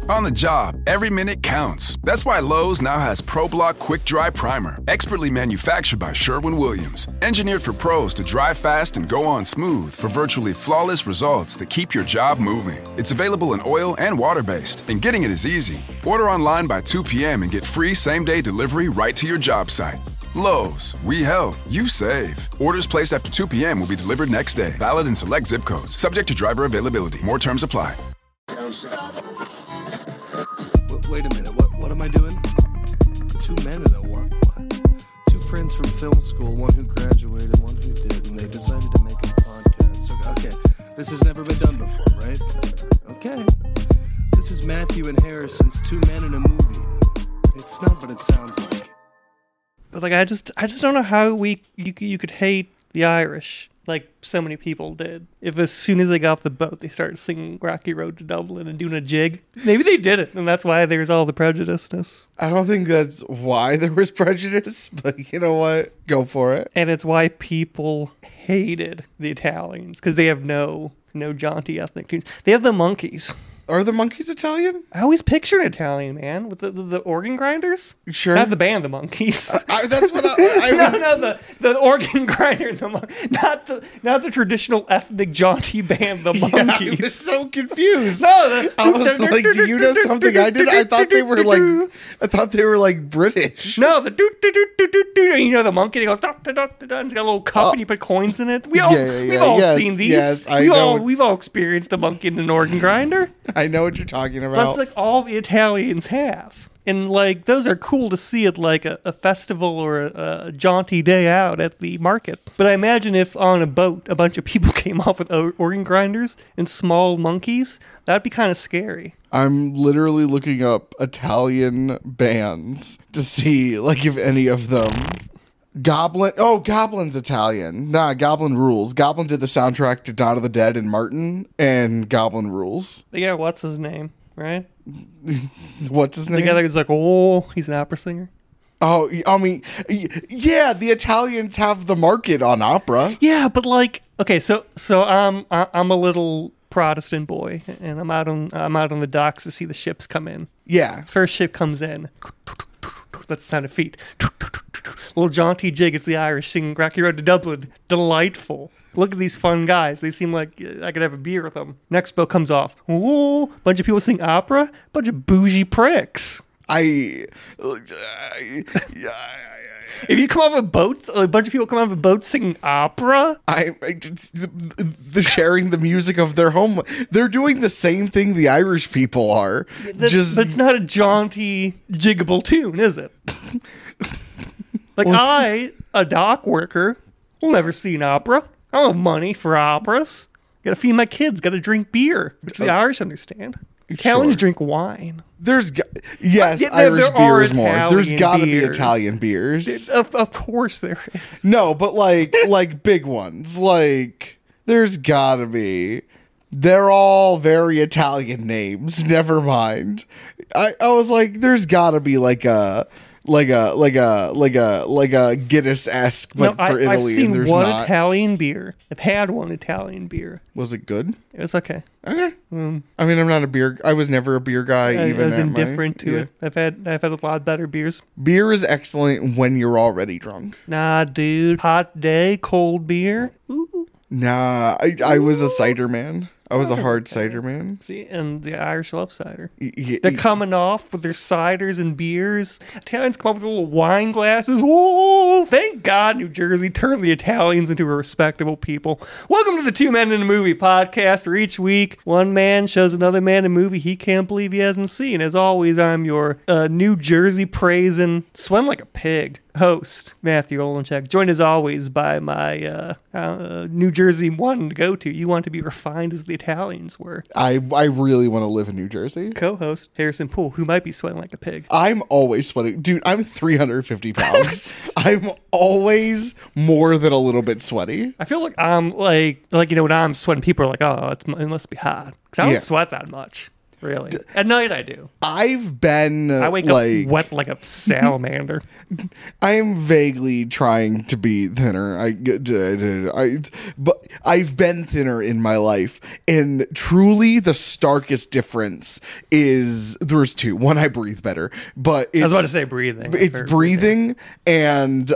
On the job, every minute counts. That's why Lowe's now has ProBlock Quick Dry Primer, expertly manufactured by Sherwin-Williams. Engineered for pros to dry fast and go on smooth for virtually flawless results that keep your job moving. It's available in oil and water-based, and getting it is easy. Order online by 2 p.m. and get free same-day delivery right to your job site. Lowe's, we help, you save. Orders placed after 2 p.m. will be delivered next day. Valid in select zip codes. Subject to driver availability. More terms apply. Wait a minute, what am I doing? Two men in a what? Two friends from film school, one who graduated, one who did, and they decided to make a podcast. Okay, this has never been done before, right? Okay. This is Matthew and Harrison's Two Men in a Movie. It's not what it sounds like. But like, I just don't know how you could hate the Irish like so many people did. If as soon as they got off the boat, they started singing Rocky Road to Dublin and doing a jig. Maybe they did it, and that's why there's all the prejudiceness. I don't think that's why there was prejudice, but you know what? Go for it. And it's why people hated the Italians, because they have no jaunty ethnic tunes. They have the monkeys. Are the monkeys Italian? I always picture an Italian man with the organ grinders. Sure. Not the band, the Monkeys. That's what I was... No, the organ grinder, not the traditional ethnic jaunty band, the Monkeys. Yeah, I was so confused. No, I was like, do you know something I did? I thought they were like British. No, the you know the monkey that goes da da da da, and it's got a little cup and you put coins in it. We've all seen these. Yes, we've all experienced a monkey in an organ grinder. I know what you're talking about. That's like all the Italians have. And like those are cool to see at like a festival or a jaunty day out at the market. But I imagine if on a boat a bunch of people came off with organ grinders and small monkeys, that'd be kind of scary. I'm literally looking up Italian bands to see like if any of them... Goblin's Italian. Nah, Goblin rules. Goblin did the soundtrack to Dawn of the Dead and Martin, and Goblin rules. Yeah, what's his name, right? What's his name? The guy that's like, oh, he's an opera singer. Oh, I mean, yeah, the Italians have the market on opera. Yeah, but like, okay, so I'm a little Protestant boy, and I'm out on the docks to see the ships come in. Yeah. First ship comes in. That's the sound of feet. Little jaunty jig. It's the Irish singing Rocky Road to Dublin. Delightful. Look at these fun guys. They seem like I could have a beer with them. Next boat comes off. Ooh, bunch of people sing opera. Bunch of bougie pricks. If you come off a boat, a bunch of people come off a boat singing opera. The sharing the music of their home. They're doing the same thing the Irish people are. But it's not a jaunty, jiggable tune, is it? Like a dock worker, will never see an opera. I don't have money for operas. Gotta feed my kids. Gotta drink beer, which the Irish understand. Italians drink wine. Irish beer is more. There's got to be Italian beers. Of course there is. No, but like big ones. Like there's got to be. They're all very Italian names. Never mind. I was like, there's got to be like a Guinness-esque, but for Italy. I've seen and there's one not. Italian beer. I've had one Italian beer. Was it good? It was okay. Okay. I mean, I'm not a beer. I was never a beer guy. I was indifferent to it. I've had a lot better beers. Beer is excellent when you're already drunk. Nah, dude. Hot day, cold beer. Ooh. Nah, I was a cider man. I was a hard cider man. See, and the Irish love cider. They're coming off with their ciders and beers. Italians come off with little wine glasses. Whoa! Thank God New Jersey turned the Italians into a respectable people. Welcome to the Two Men in a Movie podcast, where each week one man shows another man a movie he can't believe he hasn't seen. As always, I'm your New Jersey praising, sweating like a pig host, Matthew Olenchek, joined as always by my New Jersey one to go to. You want to be refined as the Italians were. I really want to live in New Jersey. Co-host Harrison Poole, who might be sweating like a pig. I'm always sweating. Dude, I'm 350 pounds. I'm always more than a little bit sweaty. I feel like I'm like when I'm sweating, people are like, oh, it must be hot. Because I don't sweat that much. Really? At night I do. I've been I wake up wet like a salamander. I am vaguely trying to be thinner. But I've been thinner in my life, and truly the starkest difference is there's two. One, I breathe better, but I was about to say breathing. It's breathing and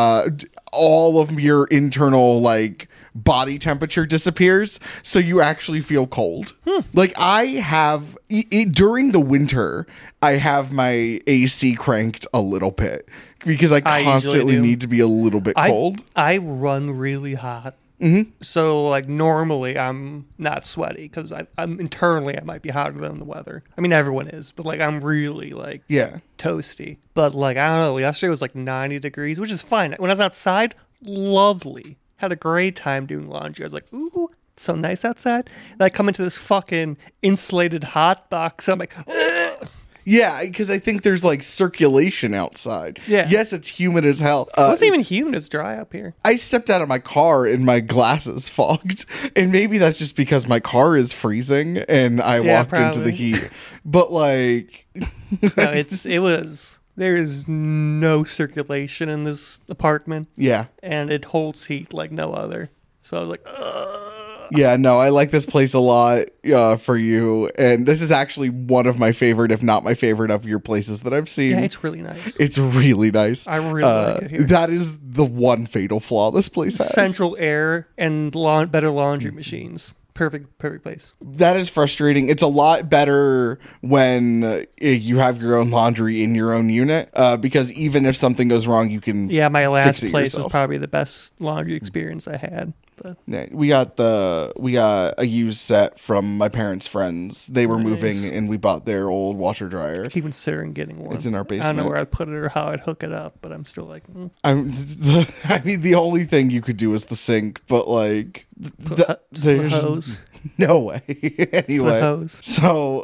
all of your internal like body temperature disappears, so you actually feel cold. Like I have during the winter, I have my AC cranked a little bit because I constantly need to be a little bit cold. I run really hot. So like normally I'm not sweaty because I'm internally I might be hotter than the weather. I mean everyone is, but like I'm really like toasty. But like I don't know, yesterday was like 90 degrees, which is fine. When I was outside, lovely. Had a great time doing laundry. I was like, ooh, it's so nice outside. And I come into this fucking insulated hot box. I'm like, ugh. Yeah, because I think there's like circulation outside. Yeah. Yes, it's humid as hell. It wasn't even humid. It's dry up here. I stepped out of my car and my glasses fogged. And maybe that's just because my car is freezing and I walked into the heat. But like... No, it was... There is no circulation in this apartment. Yeah. And it holds heat like no other. So I was like, ugh. Yeah, no, I like this place a lot for you. And this is actually one of my favorite, if not my favorite, of your places that I've seen. Yeah, it's really nice. It's really nice. I really like it here. That is the one fatal flaw this place has. Central air and better laundry machines. Perfect place. That is frustrating. It's a lot better when you have your own laundry in your own unit, because even if something goes wrong, you can my last fix it place yourself. Was probably the best laundry experience I had. But Yeah, we got a used set from my parents' friends. They were moving, and we bought their old washer dryer. I keep considering getting one. It's in our I don't basement. know where I'd put it or how I'd hook it up, but I'm still like, I mean, the only thing you could do is the sink, but like, put a there's hose. no way. Anyway, hose. so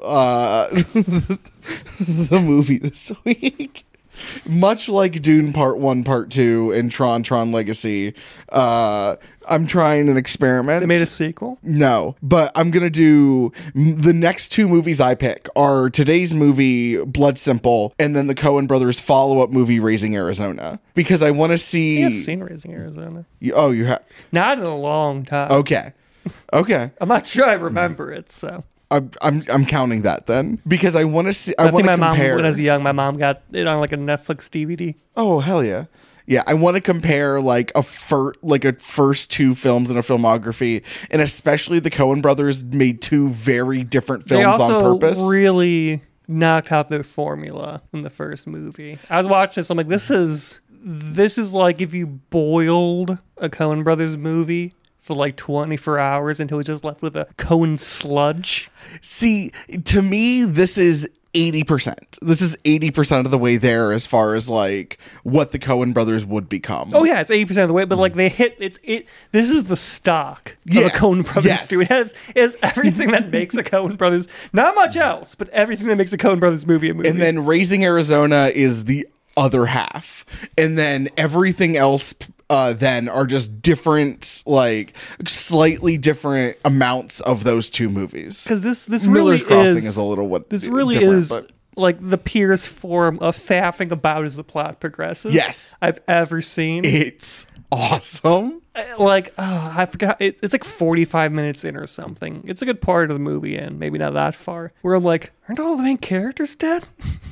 the movie this week, much like Dune Part 1, Part 2, and Tron Legacy, I'm trying an experiment. They made a sequel? No, but I'm going to do the next two movies I pick are today's movie, Blood Simple, and then the Coen Brothers follow-up movie, Raising Arizona. Because I want to see... I've seen Raising Arizona. You have? Not in a long time. Okay. I'm not sure I remember it, so... I'm counting that then. Because I want to see... I think my mom, compare... when I was young, my mom got it on like a Netflix DVD. Oh, hell yeah. Yeah, I want to compare like a first two films in a filmography, and especially the Coen Brothers made two very different films on purpose. They also really knocked out their formula in the first movie. I was watching this, I'm like, this is like if you boiled a Coen Brothers movie for like 24 hours until it just left with a Coen sludge. See, to me, this is 80%. This is 80% of the way there as far as like what the Coen Brothers would become. Oh yeah, it's 80% of the way, but like they hit this is the stock of a Coen Brothers too. It has everything that makes a Coen Brothers, not much else, but everything that makes a Coen Brothers movie a movie. And then Raising Arizona is the other half. And then everything else then are just different, like slightly different amounts of those two movies. Because this Miller's really Crossing is a little this really is like the purest form of faffing about as the plot progresses. Yes, I've ever seen. It's awesome. Like, oh, I forgot. It's like 45 minutes in or something. It's a good part of the movie, and maybe not that far. Where I'm like, aren't all the main characters dead?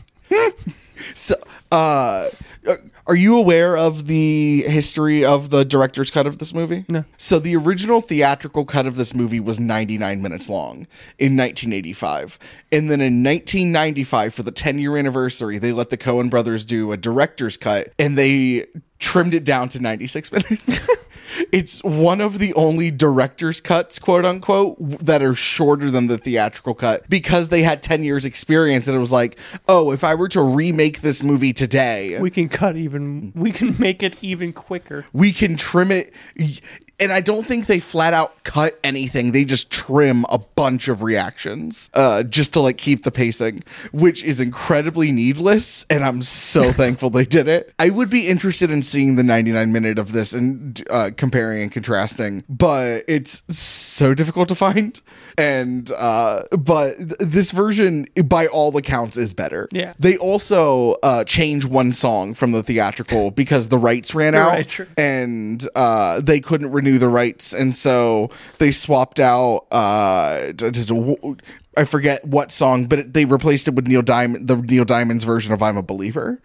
So, are you aware of the history of the director's cut of this movie? No. So the original theatrical cut of this movie was 99 minutes long in 1985. And then in 1995, for the 10-year anniversary, they let the Coen brothers do a director's cut, and they trimmed it down to 96 minutes. It's one of the only director's cuts, quote unquote, that are shorter than the theatrical cut because they had 10 years experience. And it was like, oh, if I were to remake this movie today, we can make it even quicker. We can trim it. And I don't think they flat out cut anything. They just trim a bunch of reactions just to like keep the pacing, which is incredibly needless. And I'm so thankful they did it. I would be interested in seeing the 99-minute of this and comparing and contrasting, but it's so difficult to find. And but this version, by all accounts, is better. Yeah. They also changed one song from the theatrical because the rights ran out, rights. and they couldn't renew the rights, and so they swapped out. I forget what song, but they replaced it with Neil Diamond's version of "I'm a Believer."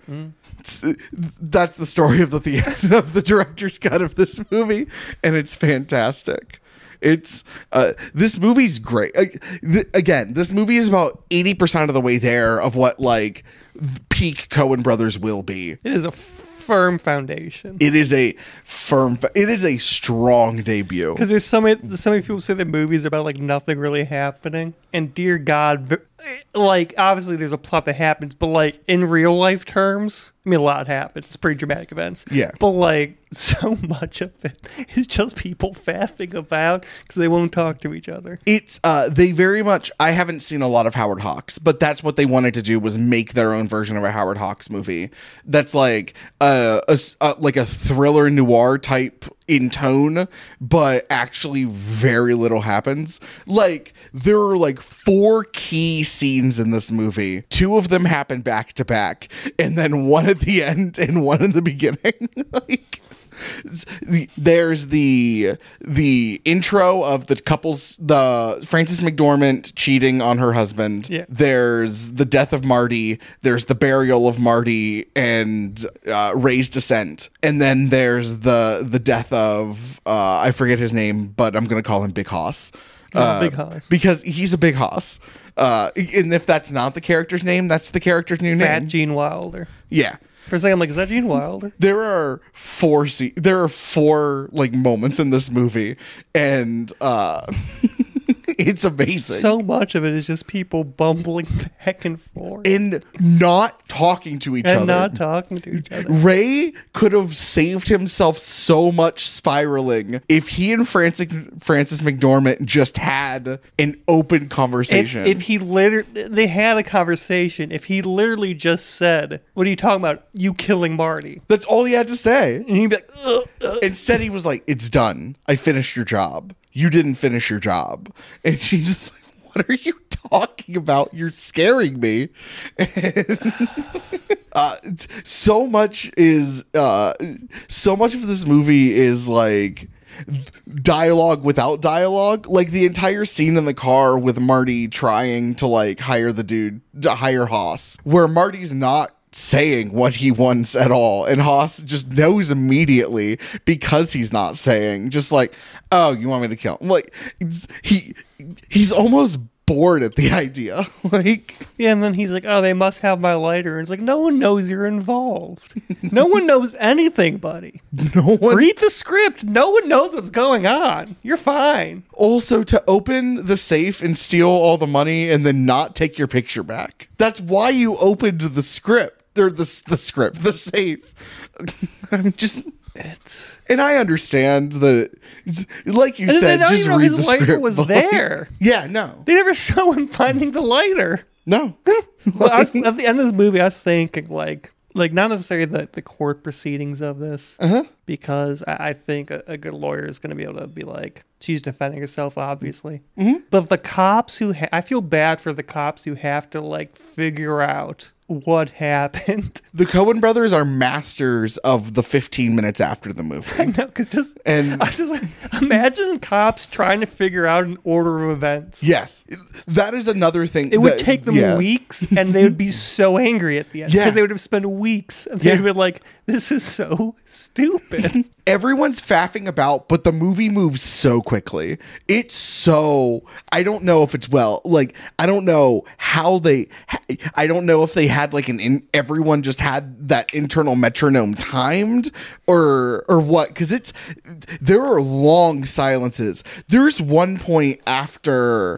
That's the story of the director's cut of this movie, and it's fantastic. It's this movie's great. Again, this movie is about 80% of the way there of what like peak Coen Brothers will be. It is a firm foundation. It is a strong debut. Because there's so many people say that movies are about like nothing really happening, and dear God, like obviously there's a plot that happens, but like in real life terms, I mean a lot happens. It's pretty dramatic events. Yeah. But like so much of it is just people faffing about because they won't talk to each other. It's they very much. I haven't seen a lot of Howard Hawks, but that's what they wanted to do was make their own version of a Howard Hawks movie. That's like like a thriller noir type in tone, but actually very little happens. Like there are like 4 key scenes in this movie. 2 of them happen back to back, and then one at the end and one in the beginning. Like there's the intro of the couples, the Frances McDormand cheating on her husband. Yeah. There's the death of Marty. There's the burial of Marty and Ray's descent. And then there's the death of I forget his name, but I'm gonna call him Big Hoss. Big Hoss. Because he's a big hoss. And if that's not the character's name, that's the character's new Fat name. Gene Wilder. Yeah. For a second, I'm like, is that Gene Wilder? There are 4 like moments in this movie, and it's amazing. So much of it is just people bumbling back and forth and not talking to each other. and not talking to each other. Ray could have saved himself so much spiraling if he and Frances McDormand just had an open conversation. If he they had a conversation. If he literally just said, "What are you talking about? You killing Marty?" That's all he had to say. And he'd be like, ugh. Instead, he was like, "It's done. I finished your job. You didn't finish your job." And she's just like, "What are you talking about? You're scaring me." And, so much of this movie is like dialogue without dialogue. Like the entire scene in the car with Marty trying to like hire Hoss, where Marty's not saying what he wants at all, and Hoss just knows immediately because he's not saying, just like, "Oh, you want me to kill him?" Like he's almost bored at the idea. Like, Yeah, and then he's like, "Oh, they must have my lighter." And it's like, no one knows you're involved. No one knows anything, buddy. no one. Read the script. No one knows what's going on. You're fine. Also, to open the safe and steal all the money and then not take your picture back. That's why you opened the script. Or the safe. I'm just... And I understand that, like you said, just read the script. Lighter was there. Yeah, no. They never show him finding the lighter. No. Well, at the end of this movie, I was thinking, like not necessarily the court proceedings of this, because I think a good lawyer is going to be able to be like, she's defending herself, obviously. Mm-hmm. But the cops I feel bad for the cops who have to like figure out what happened. The Coen brothers are masters of the 15 minutes after the movie. I know, because I just like, imagine cops trying to figure out an order of events. Yes, that is another thing. It would take them weeks, and they would be so angry at the end because they would have spent weeks, and they'd be like, "This is so stupid." Everyone's faffing about, but the movie moves so quickly. It's so... I don't know if it's I don't know how they... I don't know if they had like everyone just had that internal metronome timed or what, because there are long silences. There's one point after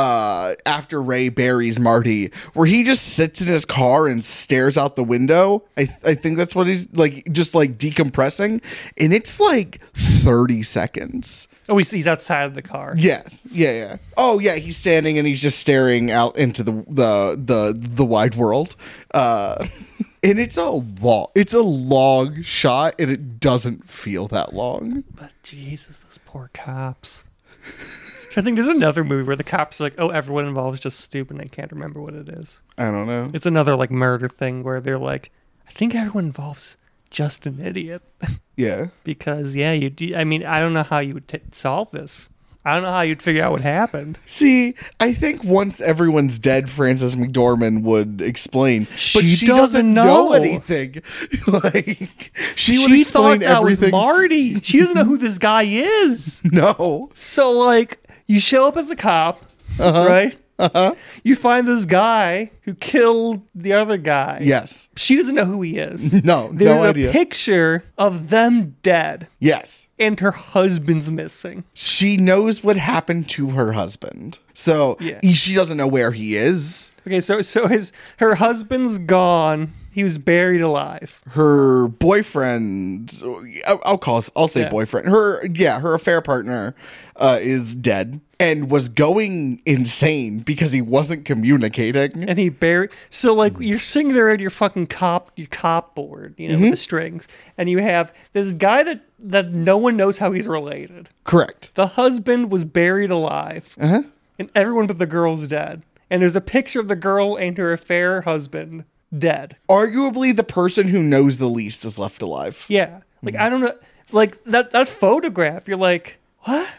Ray buries Marty where he just sits in his car and stares out the window. I think that's what he's like, just like decompressing, and it's like 30 seconds. Oh, he's outside of the car. Yes. Yeah. Oh, yeah. He's standing and he's just staring out into the wide world. And it's a long shot, and it doesn't feel that long. But Jesus, those poor cops. I think there's another movie where the cops are like, oh, everyone involved is just stupid and I can't remember what it is. I don't know. It's another like murder thing where they're like, I think everyone involved's just an idiot. Yeah. Because, yeah, I mean, I don't know how you would solve this. I don't know how you'd figure out what happened. See, I think once everyone's dead, Frances McDormand would explain. But she doesn't know know anything. Like, she would She explain thought that everything. was Marty. She doesn't know who this guy is. No. So, like, you show up as a cop, right? You find this guy who killed the other guy. Yes. She doesn't know who he is. No, There's no a idea. picture of them dead, Yes. and her husband's missing. She knows what happened to her husband. So Yeah. she doesn't know where he is. Okay, so her husband's gone. He was buried alive. Her boyfriend, I'll say Yeah. boyfriend. Her affair partner is dead and was going insane because he wasn't communicating. And he buried. So, like, you're sitting there at your fucking cop board, you know, with the strings, and you have this guy that no one knows how he's related. Correct. The husband was buried alive, and everyone but the girl's dead. And there's a picture of the girl and her affair husband dead. Arguably, the person who knows the least is left alive. Yeah, like I don't know, like that photograph. You're like, what?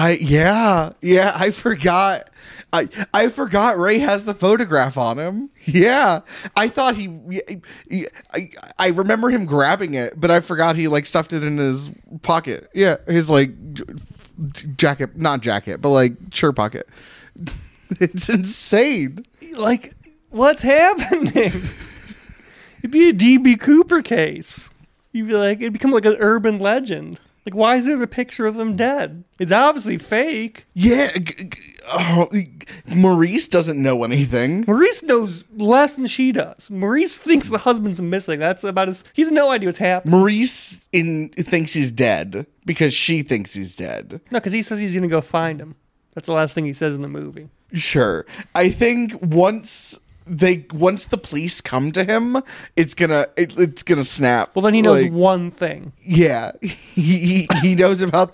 I forgot. I forgot Ray has the photograph on him. Yeah. I thought I remember him grabbing it, but I forgot he like stuffed it in his pocket. Yeah, his like jacket, not jacket, but like shirt pocket. It's insane. Like, what's happening? It'd be a DB Cooper case. You'd be like, it'd become like an urban legend. Like, why is there a picture of them dead? It's obviously fake. Yeah. Maurice doesn't know anything. Maurice knows less than she does. Maurice thinks the husband's missing. That's about he has no idea what's happening. Maurice thinks he's dead because she thinks he's dead. No, because he says he's going to go find him. That's the last thing he says in the movie. Sure. I think once the police come to him, it's gonna snap. Well, then he knows Like, one thing. Yeah, he knows about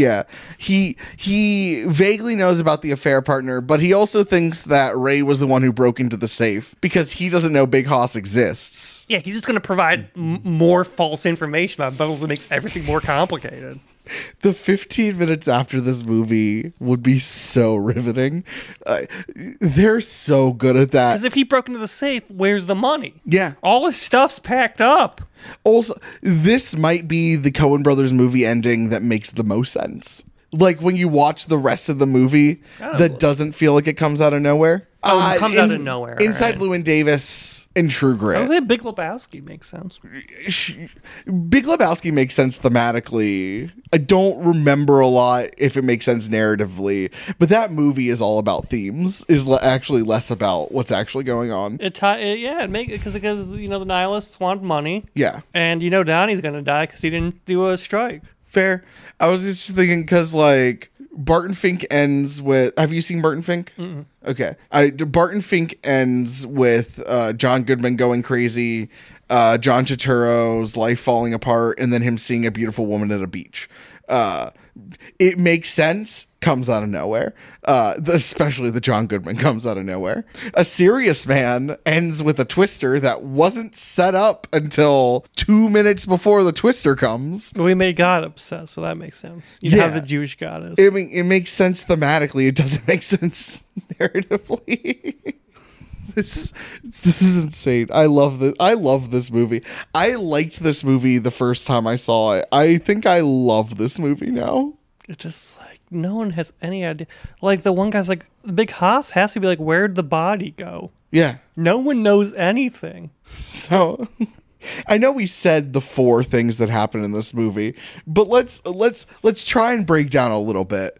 he vaguely knows about the affair partner, but he also thinks that Ray was the one who broke into the safe because he doesn't know Big Hoss exists. Yeah, he's just going to provide more false information that Bubbles makes everything more complicated. The 15 minutes after this movie would be so riveting. They're so good at that. Because if he broke into the safe, where's the money? Yeah. All his stuff's packed up. Also, this might be the Coen Brothers movie ending that makes the most sense. Like when you watch the rest of the movie, that doesn't feel like it comes out of nowhere. Oh, it comes out of nowhere. Inside right. Llewyn Davis and True Grit. I would say Big Lebowski makes sense. Big Lebowski makes sense thematically. I don't remember a lot if it makes sense narratively, but that movie is all about themes. Is actually less about what's actually going on. Because you know the nihilists want money. Yeah, And you know Donnie's gonna die because he didn't do a strike. fair. I was just thinking because like Barton Fink ends with. Have you seen Barton Fink? Mm-mm. Okay, Barton Fink ends with John Goodman going crazy, John Turturro's life falling apart, and then him seeing a beautiful woman at a beach. It makes sense. Comes out of nowhere. Especially the John Goodman comes out of nowhere. A Serious Man ends with a twister that wasn't set up until 2 minutes before the twister comes. But we made God upset, so that makes sense. You have the Jewish goddess. It makes sense thematically. It doesn't make sense narratively. This is insane. I love this movie. I liked this movie the first time I saw it. I think I love this movie now. It's just like no one has any idea. Like the one guy's like, the Big Hoss has to be like, where'd the body go? Yeah. No one knows anything. So I know we said the 4 things that happen in this movie, but let's try and break down a little bit.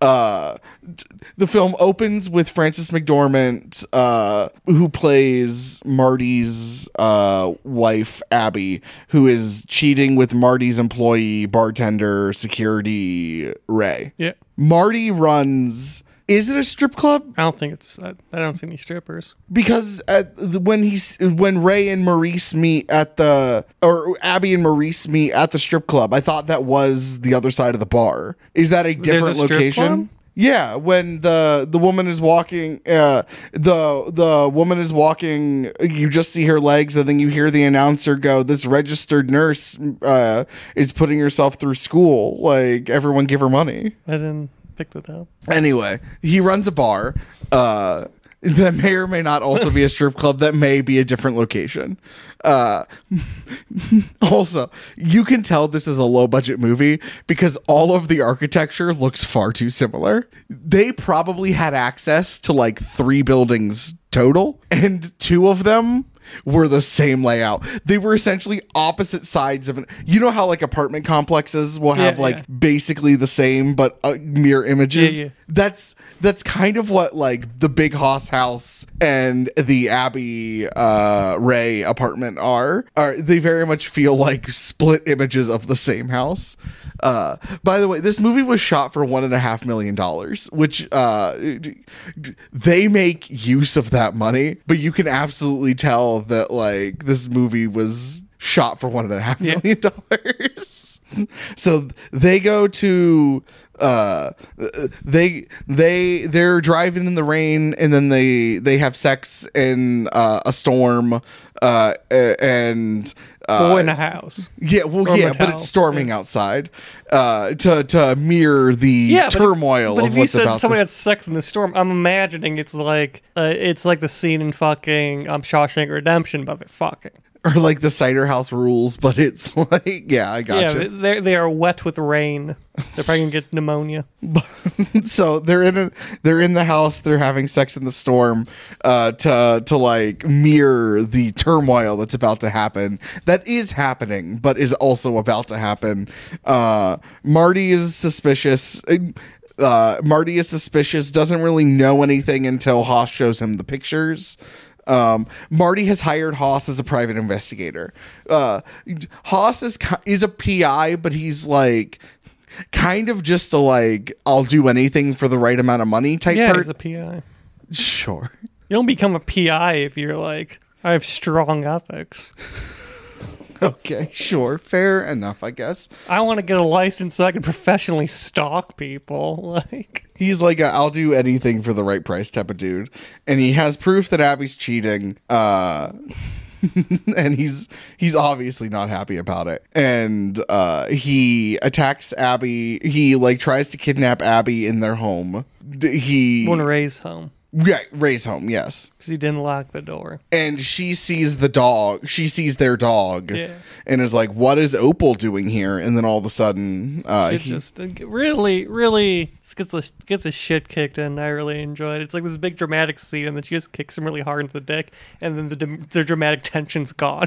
The film opens with Frances McDormand, who plays Marty's wife, Abby, who is cheating with Marty's employee, bartender, security, Ray. Yeah. Marty runs... Is it a strip club? I don't think it's... I don't see any strippers. Because when Ray and Maurice meet or Abby and Maurice meet at the strip club, I thought that was the other side of the bar. Is that a different There's a strip location? club? Yeah, when the woman is walking, the woman is walking. You just see her legs, and then you hear the announcer go, "This registered nurse is putting herself through school. Like, everyone, give her money." I didn't pick that up. Anyway, he runs a bar. That may or may not also be a strip club. That may be a different location. Also, you can tell this is a low budget movie because all of the architecture looks far too similar. They probably had access to like 3 buildings total, and 2 of them were the same layout. They were essentially opposite sides of you know how like apartment complexes will have basically the same but mirror images. That's kind of what like the Big House and the Abby Ray apartment are. They very much feel like split images of the same house. By the way, this movie was shot for $1.5 million, which they make use of that money, but you can absolutely tell that like this movie was shot for $1.5 million. So they go to they're driving in the rain, and then they have sex in a storm and in a house. But it's storming outside to mirror the turmoil but of if what's you said about someone to... had sex in the storm, I'm imagining it's like the scene in fucking Shawshank Redemption, but they're fucking. Or like the Cider House Rules, but it's like, I gotcha. Yeah, they are wet with rain. They're probably gonna get pneumonia. So they're in the house. They're having sex in the storm, to like mirror the turmoil that's about to happen. That is happening, but is also about to happen. Marty is suspicious. Doesn't really know anything until Haas shows him the pictures. Marty has hired Haas as a private investigator. Haas is a PI, but he's like kind of just a like, I'll do anything for the right amount of money type. Yeah, he's a PI. Sure. You don't become a PI if you're like, I have strong ethics. Okay, sure. Fair enough, I guess. I want to get a license so I can professionally stalk people. Like, he's like I'll do anything for the right price type of dude. And he has proof that Abby's cheating. And he's obviously not happy about it. And he attacks Abby. He like tries to kidnap Abby in their home. He want to Ray's home. Yeah, Ray's home, yes. Because he didn't lock the door. And she sees the dog. She sees their dog. Yeah. And is like, what is Opal doing here? And then all of a sudden... he just really gets his shit kicked in. I really enjoyed it. It's like this big dramatic scene, and then she just kicks him really hard into the dick, and then the dramatic tension's gone.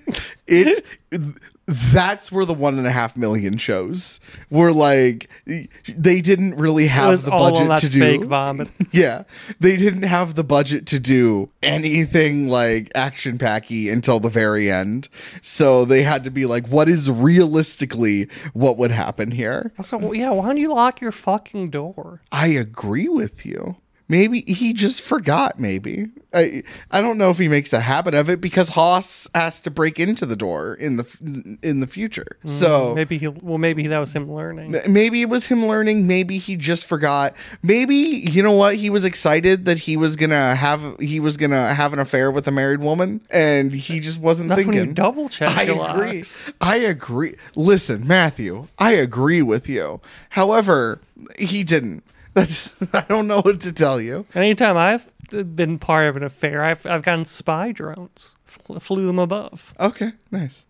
That's where the $1.5 million shows. Were like, they didn't really have the budget to do fake vomit. Yeah, they didn't have the budget to do anything like action packy until the very end. So they had to be like, what is realistically what would happen here? Also, yeah, why don't you lock your fucking door? I agree with you. Maybe he just forgot, maybe. I don't know if he makes a habit of it because Haas has to break into the door in the future. So maybe that was him learning. Maybe it was him learning. Maybe he just forgot. Maybe, you know what? He was excited that he was gonna have an affair with a married woman, and he just wasn't thinking. That's when you double check. I agree. Listen, Matthew, I agree with you. However, he didn't. I don't know what to tell you. Anytime I've been part of an affair, I've gotten spy drones, flew them above. Okay, nice.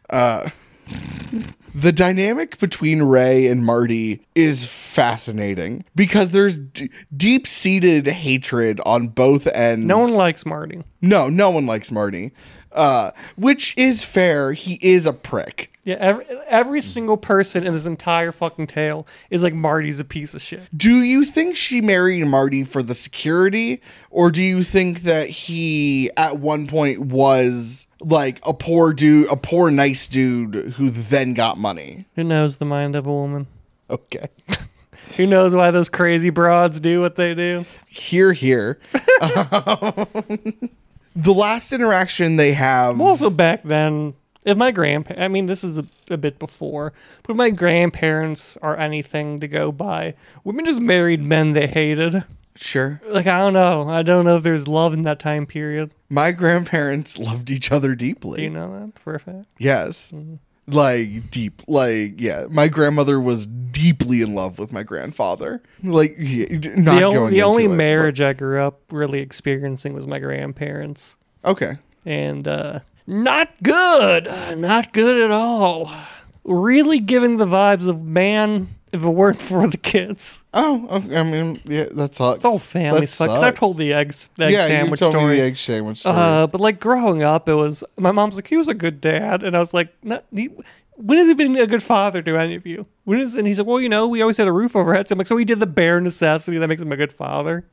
The dynamic between Ray and Marty is fascinating because there's deep-seated hatred on both ends. No one likes Marty. No one likes Marty, which is fair. He is a prick. Yeah, every single person in this entire fucking tale is like, Marty's a piece of shit. Do you think she married Marty for the security, or do you think that he at one point was like a poor nice dude who then got money? Who knows the mind of a woman? Okay. Who knows why those crazy broads do what they do? Here. The last interaction they have... Also back then... if my grandparents, I mean, this is a bit before, but if my grandparents are anything to go by, women just married men they hated. Sure. Like, I don't know. I don't know if there's love in that time period. My grandparents loved each other deeply. Do you know that for a fact? Yes. Like, deep. Like, yeah. My grandmother was deeply in love with my grandfather. Like, not going the only into it, marriage I grew up really experiencing was my grandparents. but- Okay. And not good. Not good at all. Really giving the vibes of, man, if it weren't for the kids. Oh, okay. I mean, yeah, that sucks. The whole family sucks. I told the egg sandwich you told story. me the egg sandwich story. But like growing up, it was my mom's like, he was a good dad, and I was like, when has he been a good father to any of you? And he's like, well, we always had a roof over our heads. I'm like, so he did the bare necessity that makes him a good father.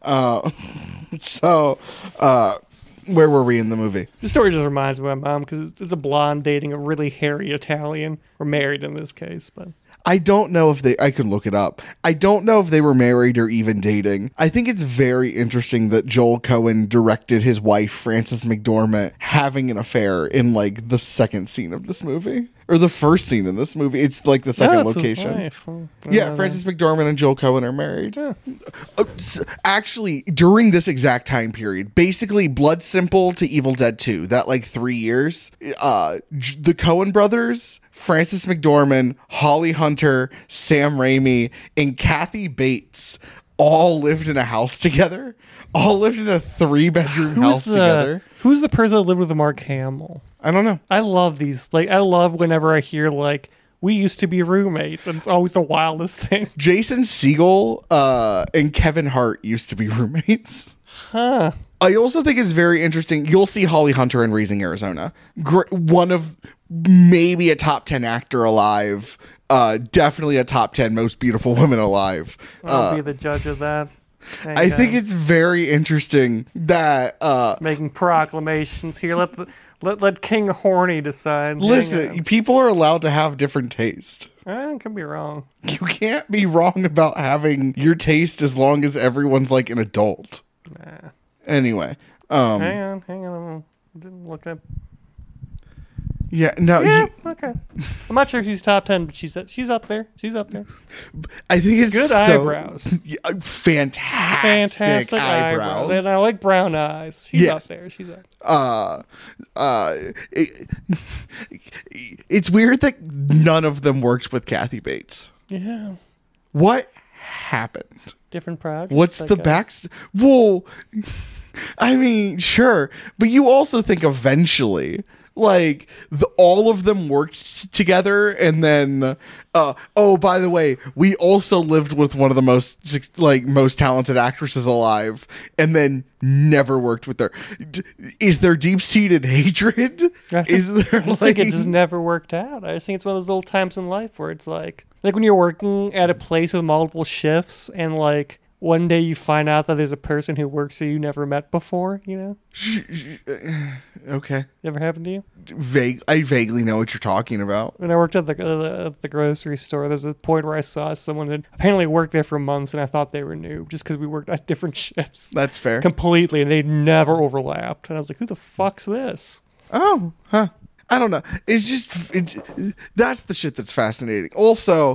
Where were we in the movie? The story just reminds me of my mom because it's a blonde dating a really hairy Italian, or married in this case, but. I don't know if I can look it up. I don't know if they were married or even dating. I think it's very interesting that Joel Cohen directed his wife, Frances McDormand, having an affair in like the second scene of this movie. Or the first scene in this movie. It's like the second location. Yeah, Frances McDormand and Joel Cohen are married. Yeah. Actually, during this exact time period, basically Blood Simple to Evil Dead 2, that like 3 years, the Cohen brothers, Frances McDormand, Holly Hunter, Sam Raimi, and Kathy Bates all lived in a house together. All lived in a 3-bedroom house together. Who's the person that lived with Mark Hamill? I don't know. I love these. Like, I love whenever I hear, like, we used to be roommates, and it's always the wildest thing. Jason Segel and Kevin Hart used to be roommates. Huh. I also think it's very interesting. You'll see Holly Hunter in Raising Arizona. One of maybe a top 10 actor alive. Definitely a top 10 most beautiful women alive. I'll be the judge of that. I think it's very interesting that making proclamations here. Let King Horny decide. Listen, people are allowed to have different taste. I can be wrong. You can't be wrong about having your taste as long as everyone's like an adult. Nah. Anyway, hang on. Didn't look up. Yeah, no. Yeah, okay. I'm not sure if she's top 10, but she's up there. She's up there. I think it's good eyebrows. Fantastic eyebrows. And I like brown eyes. She's up there. She's up. It's weird that none of them worked with Kathy Bates. Yeah. What happened? Different projects. What's the backstory? Well, I mean, sure, but you also think eventually. Like all of them worked together, and then oh, by the way, we also lived with one of the most talented actresses alive, and then never worked with her. Is there deep-seated hatred? I think it just never worked out. I just think it's one of those little times in life where it's like when you're working at a place with multiple shifts, and like one day you find out that there's a person who works that you never met before, Okay. Ever happened to you? I vaguely know what you're talking about. When I worked at the grocery store, there's a point where I saw someone that apparently worked there for months, and I thought they were new just because we worked at different shifts. That's fair. Completely, and they never overlapped. And I was like, who the fuck's this? Oh, huh. I don't know. That's the shit that's fascinating. Also,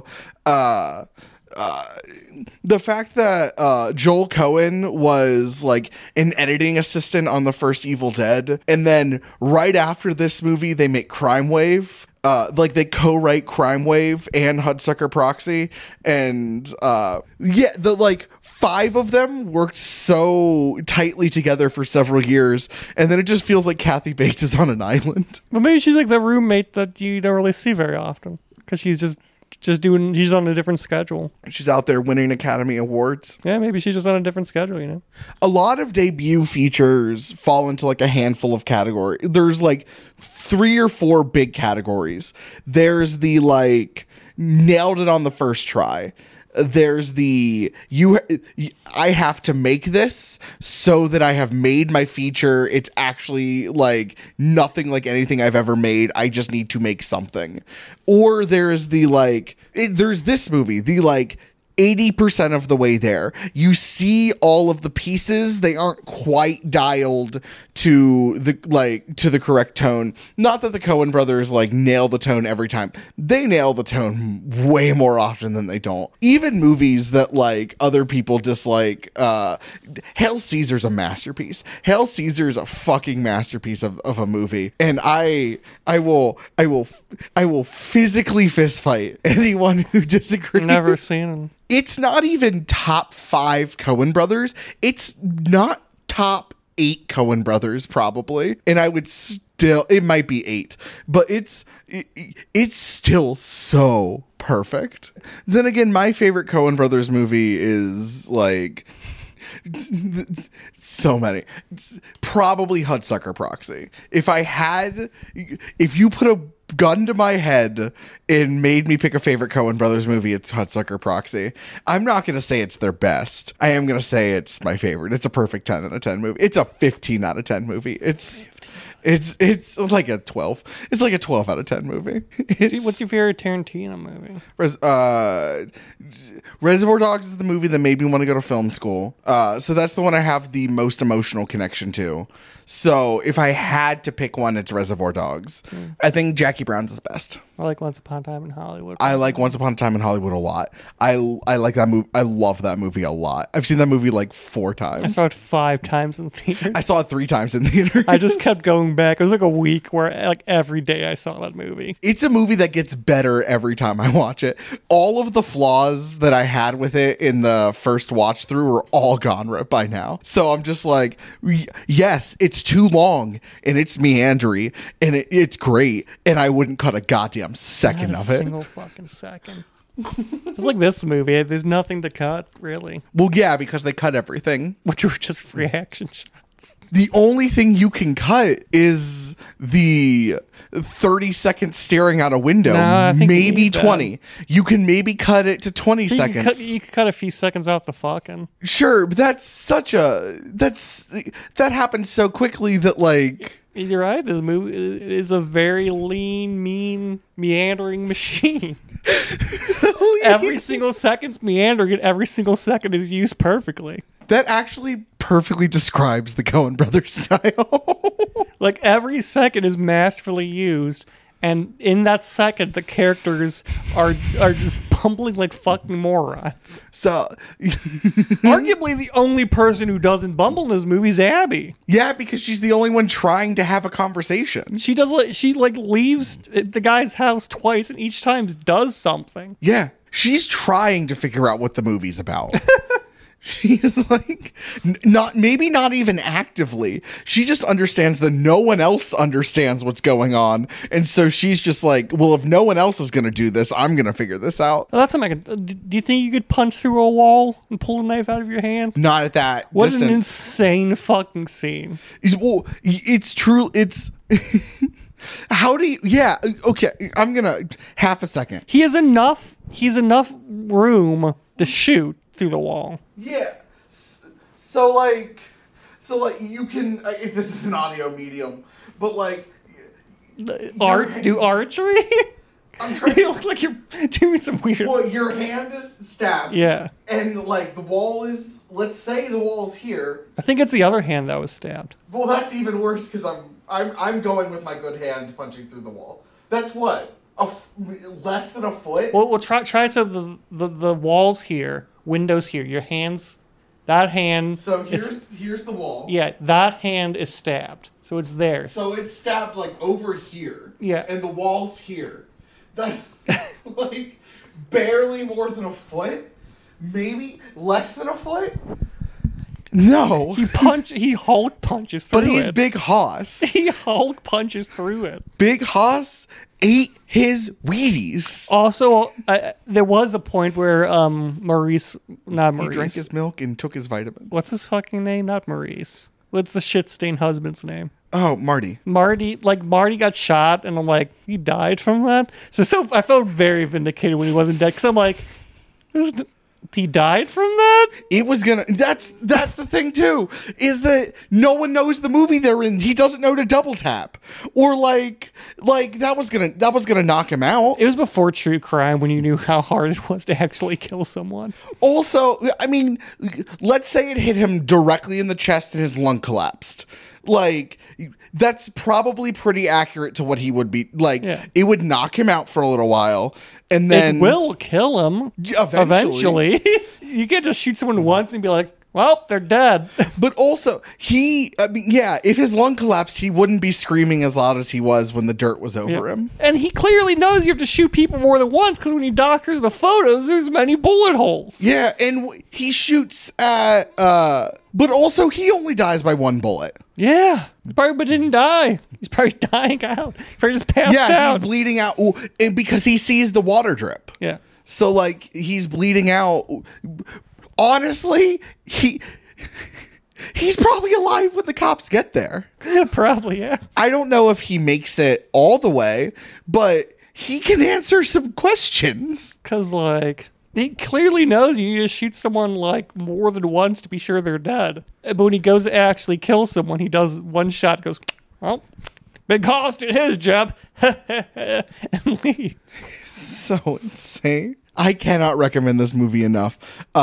the fact that Joel Cohen was like an editing assistant on the first Evil Dead, and then right after this movie they make Crime Wave, like they co-write Crime Wave and Hudsucker Proxy, and the like 5 of them worked so tightly together for several years, and then it just feels like Kathy Bates is on an island. But maybe she's like the roommate that you don't really see very often because she's just she's on a different schedule. She's out there winning Academy Awards. Yeah, maybe she's just on a different schedule, A lot of debut features fall into like a handful of categories. There's like 3 or 4 big categories. There's the like nailed it on the first try. There's the I have to make this so that I have made my feature. It's actually like nothing like anything I've ever made. I just need to make something. Or there's the like there's this movie, the like 80% of the way there. You see all of the pieces. They aren't quite dialed to the correct tone. Not that the Coen brothers like nail the tone every time. They nail the tone way more often than they don't. Even movies that like other people dislike, Hail Caesar's a masterpiece. Hail Caesar's a fucking masterpiece of a movie. And I will physically fist fight anyone who disagrees. Never seen him. It's not even top 5 Coen brothers. It's not top 8 Coen brothers probably. And I would still, it might be 8, but it's still so perfect. Then again, my favorite Coen brothers movie is like so many. Probably Hudsucker Proxy. If you put a gun to my head and made me pick a favorite Coen brothers movie, it's Hudsucker Proxy. I'm not going to say it's their best. I am going to say it's my favorite. It's a perfect 10 out of 10 movie. It's a 15 out of 10 movie. It's like a 12. It's like a 12 out of 10 movie. What's your favorite Tarantino movie? Reservoir Dogs is the movie that made me want to go to film school. So that's the one I have the most emotional connection to. So if I had to pick one, it's Reservoir Dogs. I think Jackie Brown's is best. I like Once Upon a Time in Hollywood. I like Once Upon a Time in Hollywood a lot. I like that movie. I love that movie a lot. I've seen that movie like 4 times. I saw it 5 times in theaters. I saw it 3 times in theaters. I just kept going back. It was like a week where like every day I saw that movie. It's a movie that gets better every time I watch it. All of the flaws that I had with it in the first watch through are all gone right by now. So I'm just like, yes, it's too long and it's meandery and it's great. And I wouldn't cut a goddamn second Not of a it. single fucking second. Just like this movie, there's nothing to cut, really. Well, yeah, because they cut everything. Which were just reaction shots. The only thing you can cut is the 30 seconds staring out a window. Nah, I think you maybe need that. 20. You can maybe cut it to 20 seconds. You could cut a few seconds off the fucking. Sure, but that happens so quickly that like You're right. This movie is a very lean, mean, meandering machine. Every single second's meandering, and every single second is used perfectly. that actually perfectly describes the Coen brothers style. Like every second is masterfully used, and in that second, the characters are just bumbling like fucking morons. So, Arguably, the only person who doesn't bumble in this movie is Abby. yeah, because she's the only one trying to have a conversation. She leaves the guy's house twice, and each time does something. Yeah, she's trying to figure out what the movie's about. She's like, not even actively. She just understands that no one else understands what's going on. And so she's just like, well, if no one else is going to do this, I'm going to figure this out. Well, that's something. Do you think you could punch through a wall and pull a knife out of your hand? Not at that What distance. an insane fucking scene. Well, it's true. It's... How do you... Yeah, okay. I'm going to... Half a second. He's enough room to shoot through the wall. Yeah. So like you can... this is an audio medium, but like... Do archery? I'm trying You look like you're doing some weird... Well, your hand is stabbed. Yeah. And like the wall is... Let's say the wall's here. I think it's the other hand that was stabbed. Well, that's even worse because I'm going with my good hand punching through the wall. That's what? Less than a foot? Well, we'll try so the walls here, windows here, your hands, that hand. So here's the wall. Yeah, that hand is stabbed, so it's theirs. So it's stabbed like over here. Yeah. And the wall's here. That's like barely more than a foot? Maybe less than a foot? No. He Hulk punches through it. But he's Big Hoss. He Hulk punches through it. Big Hoss ate his Wheaties. Also, there was the point where Maurice. He drank his milk and took his vitamins. What's his fucking name? Not Maurice. What's the shit-stained husband's name? Oh, Marty. Marty got shot, and I'm like, he died from that? So I felt very vindicated when he wasn't dead, because I'm like, he died from that? It was gonna. That's the thing too. Is that no one knows the movie they're in. He doesn't know to double tap, or like that was gonna knock him out. It was before true crime when you knew how hard it was to actually kill someone. Also, I mean, let's say it hit him directly in the chest and his lung collapsed. Like, that's probably pretty accurate to what he would be like. Yeah. It would knock him out for a little while, and then It will kill him eventually. You can't just shoot someone once and be like, well, they're dead. But also, if his lung collapsed, he wouldn't be screaming as loud as he was when the dirt was over him. And he clearly knows you have to shoot people more than once because when he doctors the photos, there's many bullet holes. Yeah, and he shoots at, but also he only dies by one bullet. Yeah, he probably didn't die. He's probably dying out. He probably just passed out. Yeah, he's bleeding out and because he sees the water drip. Yeah. So, like, he's bleeding out. Honestly, he's probably alive when the cops get there. Probably, yeah. I don't know if he makes it all the way, but he can answer some questions. Because, like, he clearly knows you need to shoot someone, like, more than once to be sure they're dead. But when he goes to actually kill someone, he does one shot, goes, well, big cost in his job, and leaves. So insane. I cannot recommend this movie enough.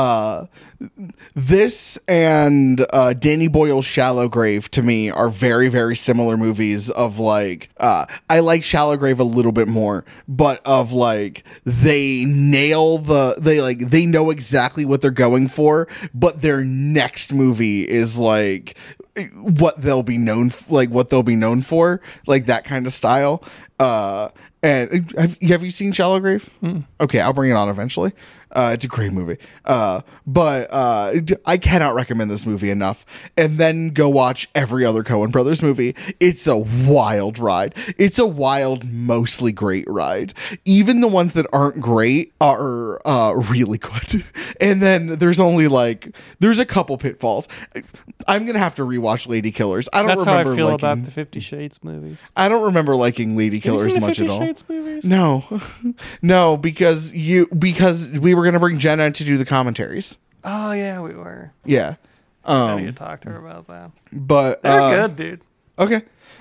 This and Danny Boyle's Shallow Grave to me are very, very similar movies of like, I like Shallow Grave a little bit more, but of like, they nail they know exactly what they're going for, but their next movie is like what they'll be known for, like that kind of style. And have you seen Shallow Grave? Okay, I'll bring it on eventually. It's a great movie. But I cannot recommend this movie enough. And then go watch every other Coen Brothers movie. It's a wild ride. It's a wild, mostly great ride. Even the ones that aren't great are really good. And then there's a couple pitfalls. I'm going to have to rewatch Lady Killers. I don't That's remember how I feel liking, about the 50 Shades movies. I don't remember liking Lady Killers much at all. 50 Shades movies? No, because we were gonna bring Jenna to do the commentaries. Oh yeah, we were. Yeah, I need to talk to her about that. but They're good, dude. Okay,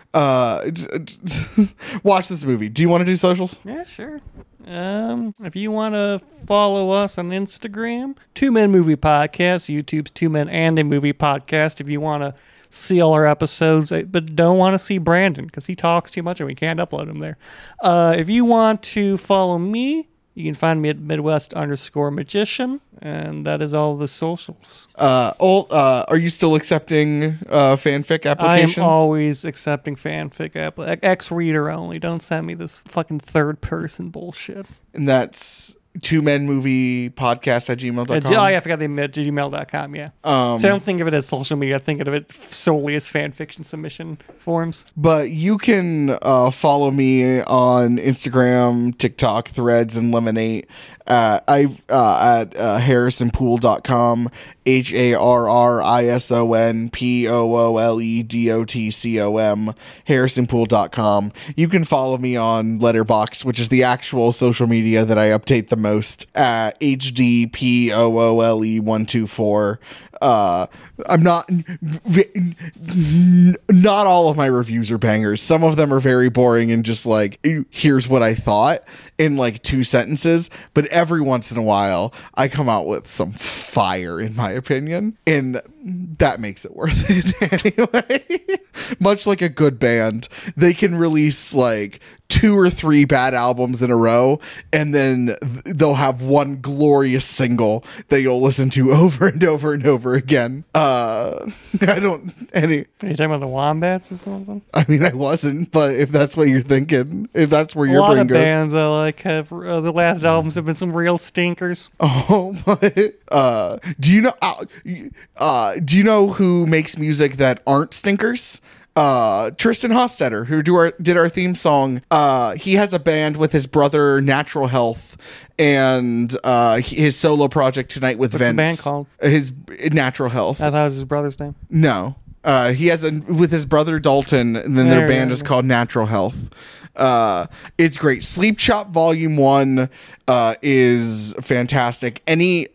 watch this movie. Do you want to do socials? Yeah, sure. If you want to follow us on Instagram, Two Men Movie Podcast, YouTube's Two Men and a Movie Podcast. If you want to see all our episodes, but don't want to see Brandon because he talks too much and we can't upload him there. If you want to follow me, you can find me at Midwest_magician, and that is all the socials. Are you still accepting fanfic applications? I am always accepting fanfic X-Reader only. Don't send me this fucking third person bullshit. And that's twomenmoviepodcast@gmail.com. Oh, yeah, I forgot they admit gmail.com, yeah. So I don't think of it as social media. I think of it solely as fan fiction submission forms. But you can follow me on Instagram, TikTok, Threads, and Lemonade at harrisonpoole.com, HARRISONPOOLEDOTCOM, harrisonpoole.com. You can follow me on Letterboxd, which is the actual social media that I update the most, at HDPOOLE124. I'm not all of my reviews are bangers. Some of them are very boring and just like, here's what I thought in like 2 sentences. But every once in a while, I come out with some fire, in my opinion, and that makes it worth it anyway. Much like a good band, they can release like 2 or 3 bad albums in a row, and then they'll have one glorious single that you'll listen to over and over and over again. Are you talking about the Wombats or something? I mean, I wasn't, but if that's what you're thinking, if that's where your brain goes. A lot of bands I like have the last albums have been some real stinkers. Oh, but do you know who makes music that aren't stinkers? Tristan Hostetter, who did our theme song. He has a band with his brother Natural Health, and his solo project Tonight with What's Vince. the band called? His Natural Health. I thought it was his brother's name. No. He has with his brother Dalton, and then their band is called Natural Health. It's great. Sleep Chop Volume 1 is fantastic. I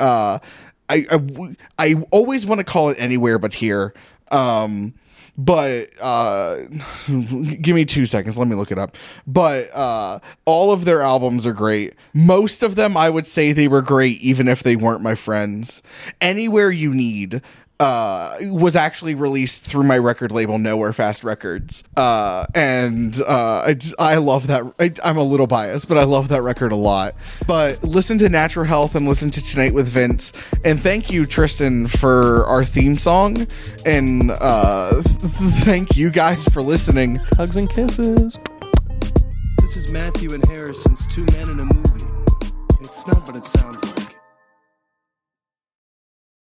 always want to call it Anywhere But Here. But give me 2 seconds. Let me look it up. But all of their albums are great. Most of them, I would say they were great, even if they weren't my friends. Anywhere You Need was actually released through my record label, Nowhere Fast Records. And I love that. I'm a little biased, but I love that record a lot. But listen to Natural Health and listen to Tonight with Vince. And thank you, Tristan, for our theme song. And thank you guys for listening. Hugs and kisses. This is Matthew and Harrison's Two Men in a Movie. It's not what it sounds like.